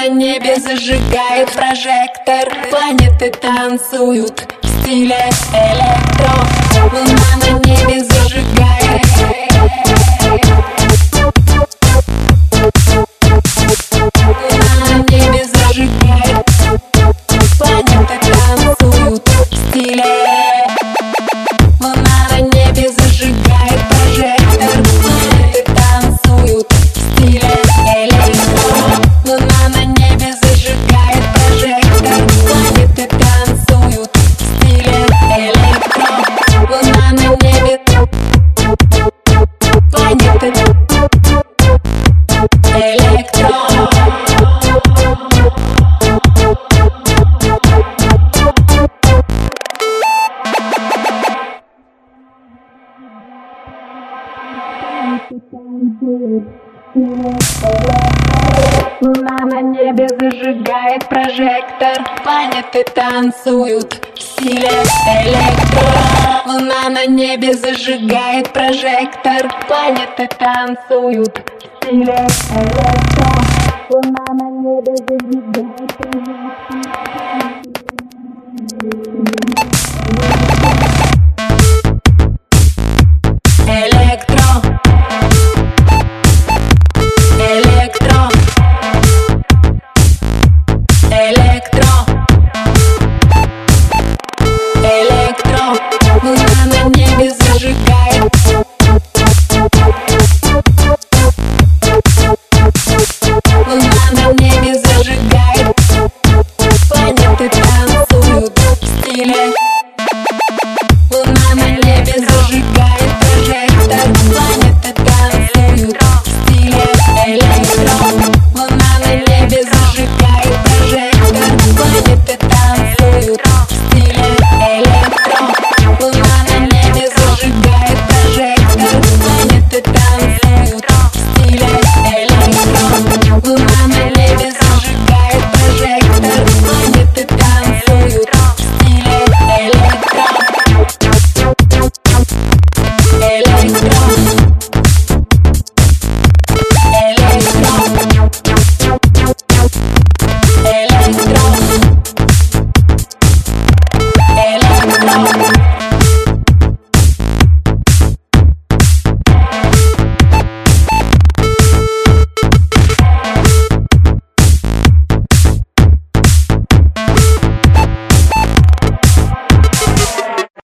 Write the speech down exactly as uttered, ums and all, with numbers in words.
на небе зажигает прожектор. Планеты танцуют в стиле электро. Луна на небе зажигает. Луна на небе зажигает. Планеты танцуют в стиле. Луна на небе зажигает прожектор. Планеты танцуют в стиле электро. Луна на небе зажигает прожектор. Планеты танцуют в стиле электро. Луна на небе. Планеты электро. Луна на небе зажигает прожектор. Планеты танцуют в стиле электро. Луна на небе зажигает прожектор. Планеты танцуют в стиле электро. Луна на небе зажигает прожектор.